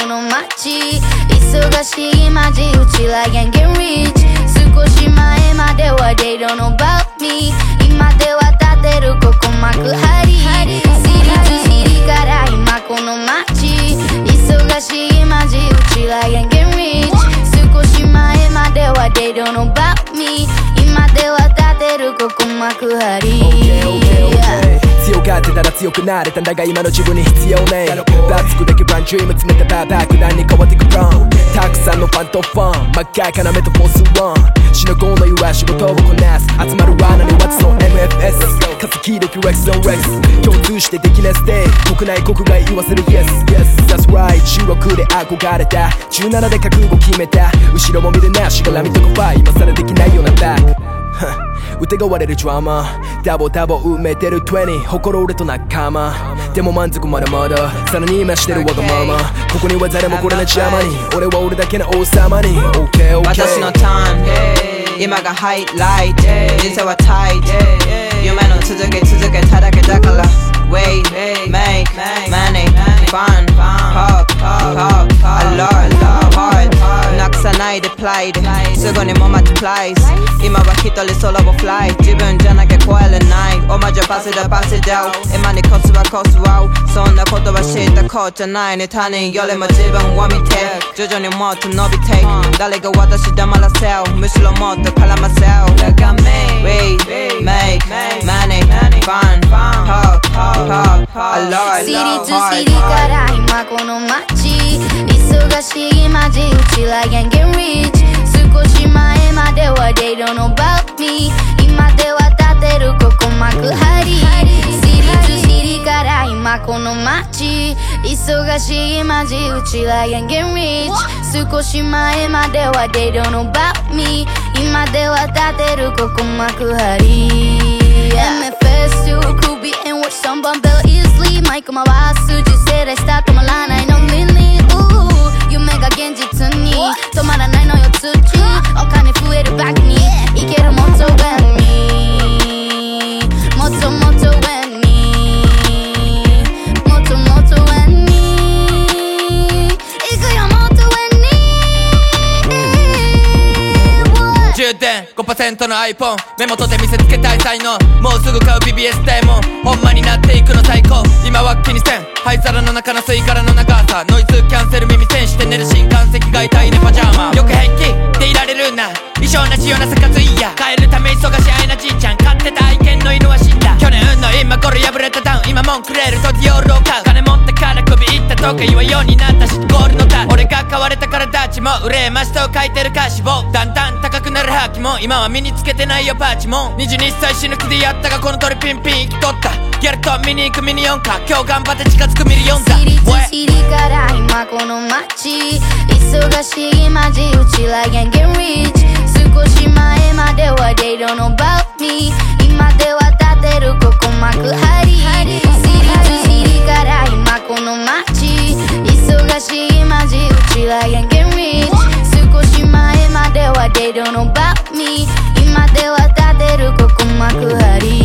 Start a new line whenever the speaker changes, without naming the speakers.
この街忙しいマジうちら can't get rich 少し前までは they don't know about me 今では立てるここ幕張シリとシリから今この街忙しいマジうちら can't get rich 少し前までは they don't know about me 今では立てるここ幕張
強がってたら強くなれたんだが今の自分に必要ねえバッツクだけランドリーム詰めたバーバック何に変わってくランたくさんのファンとファン真っ赤かなメタフォースワン死のゴーの言わ仕事をこなす集まる罠に What's on MFS 稼ぎで Rex on Rex 共通してできなステイ国内国外言わせる Yes That's right 16で憧れた17で覚悟決めた後ろも見るなしがらみとかファイ今更できないようなバック疑われるドラマダボダボ埋めてる20誇る俺と仲間でも満足まだまださらに今してるわがままここには誰もこれの邪魔に俺は俺だけの王様に OKOK
私のターン今がハイライト人生はタイト夢の続けただけだから Wait, make, money, fun, pop, a lot, hard なくさないでプライドすぐにもマッチプライス今は一人ソロをフライ自分じゃなきゃ超えれないお前じゃパスだ今にコスはコスワウそんなことは知ったこっちゃないね他人よりも自分を見て徐々にもっと伸びて誰が私黙らせよむしろもっと絡ませよ Look at me, make, money, fun, popシリとシリから今この街忙しいマジうちら can't get rich 少し前までは they don't know about me 今では立てるここ幕張シリとシリから今この街忙しいマジうちら can't get rich 少し前までは they don't know about me 今では立てるここ幕張MFS 首 and watch someone build easily マイク回す時世代スター止まらないのミニ夢が現実に止まらないのよ土お金増えるバックにいけるもっと上にもっともっと上にもっともっと上にいくよもっと上に充電 5% の iPhone 目元で見せつけたい才能もうすぐ買う BBS デーモンほんまになっていくの最高今は気にせん灰皿の中の吸い殻の長さノイズキャンセル耳栓して寝る新幹線外体でパジャマよく平気でいられるな衣装なしような生活いいや帰るため忙しい愛なじいちゃん飼ってた愛犬の犬は死んだ去年運の今頃破れたダウン今もんくれるとディオールを買う金持ってから首いったとか言わんようになったしゴールのタ俺が買われたからたちも憂ましさを書いてる歌詞をだんだん高くなる覇気も今は身につけてないよパーチも22歳死ぬ気でやったがこの鳥ピンピン生きとったギャルと見に行くミニ四か今日頑張って近づくミリオンだシリとシリから今この街忙しいマジうちら can't get rich 少し前までは they don't know about me 今では立てるここ幕張シリとシリから今この街忙しいマジうちら can't get rich 少し前までは they don't know about me 今では立てるここ幕張